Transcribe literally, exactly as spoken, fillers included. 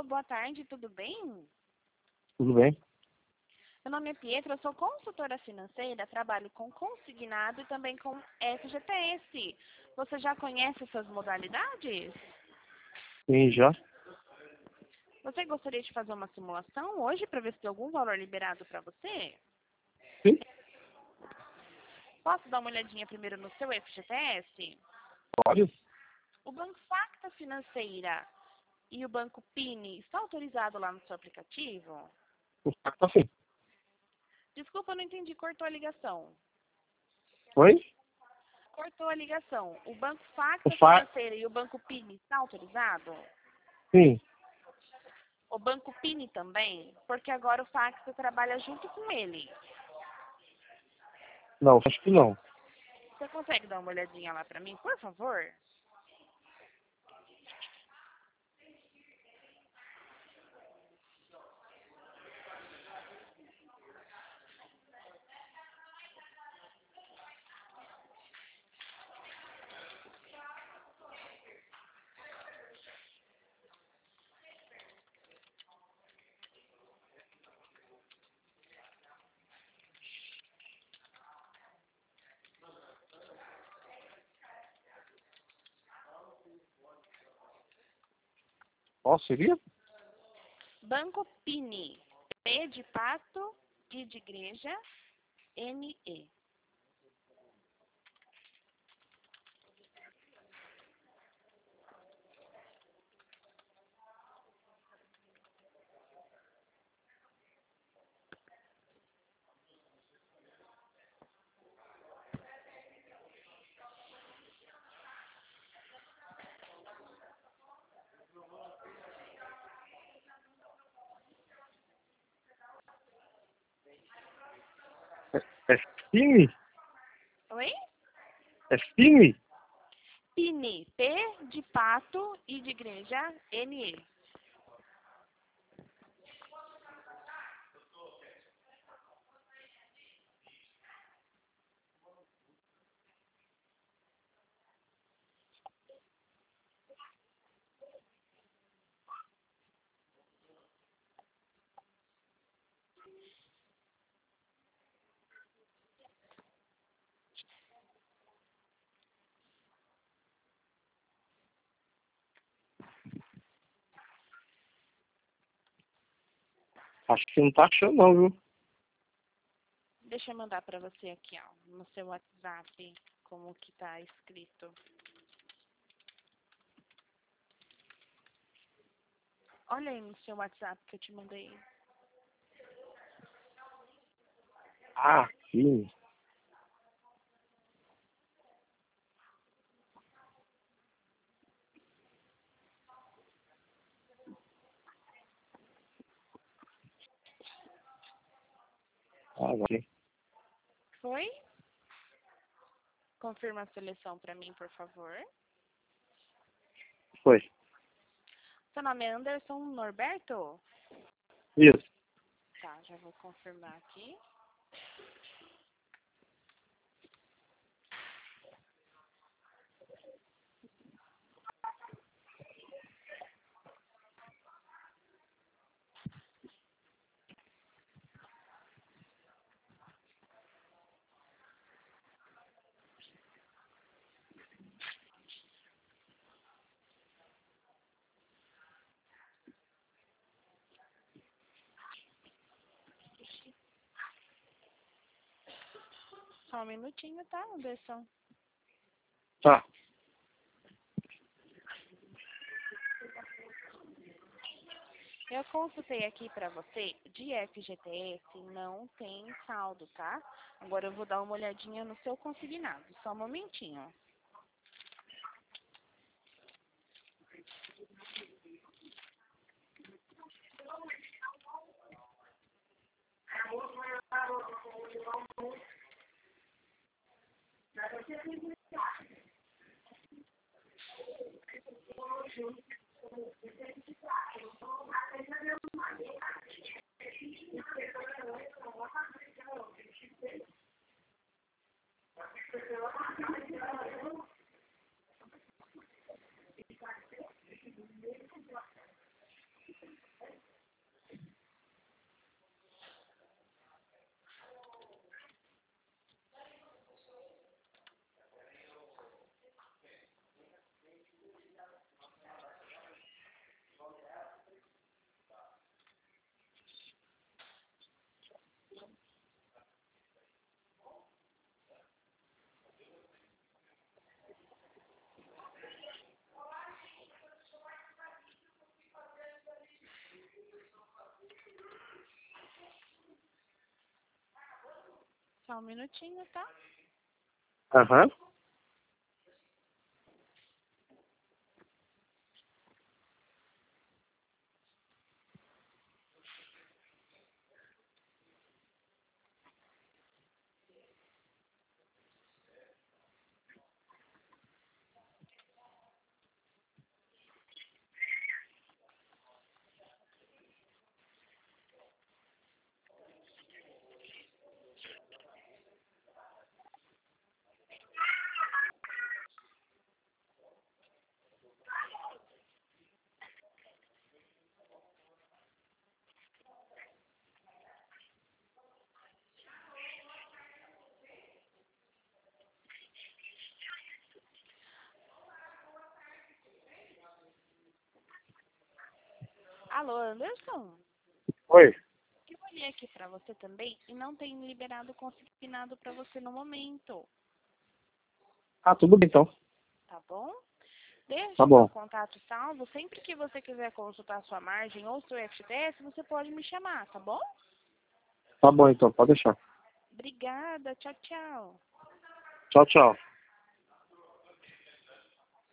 Alô, boa tarde, tudo bem? Tudo bem? Meu nome é Pietra, eu sou consultora financeira, trabalho com consignado e também com F G T S. Você já conhece essas modalidades? Sim, já? Você gostaria de fazer uma simulação hoje para ver se tem algum valor liberado para você? Sim, Posso dar uma olhadinha primeiro no seu F G T S? pode. O Banco Facta Financeira e o Banco Pini está autorizado lá no seu aplicativo? O fax tá sim. Desculpa, eu não entendi, cortou a ligação. Oi? Cortou a ligação. O Banco O Facta fax, Financeira e o Banco Pini está autorizado? sim. O Banco Pini também? Porque agora o Facta trabalha junto com ele. Não, acho que não. Você consegue dar uma olhadinha lá para mim, por favor? Qual seria? Banco Pini. P de pato, I de igreja, N E. É Fini? Oi? É Fini? Pini. P de pato, I de igreja, N E. Acho que não tá achando não, viu? Deixa eu mandar para você aqui, ó, no seu WhatsApp, como que tá escrito. Olha aí no seu WhatsApp que eu te mandei. Ah, Fini. Ah, vai. Foi? Confirma a seleção para mim, por favor. Foi. Seu nome é Anderson Norberto? Isso. Tá, já vou confirmar aqui. Só um minutinho, tá, Anderson? Tá. Eu consultei aqui para você, de F G T S não tem saldo, tá? Agora eu vou dar uma olhadinha no seu consignado. Só um momentinho. Só um minutinho, tá? Aham. Alô, Anderson? Oi. Eu olhei aqui pra você também e não tem liberado consignado pra você no momento, Ah, tudo bem então. tá bom? Tá Deixe meu bom. contato salvo. Sempre que você quiser consultar sua margem ou seu F T S, você pode me chamar, tá bom? Tá bom então, pode deixar. Obrigada. Tchau, tchau. Tchau, tchau.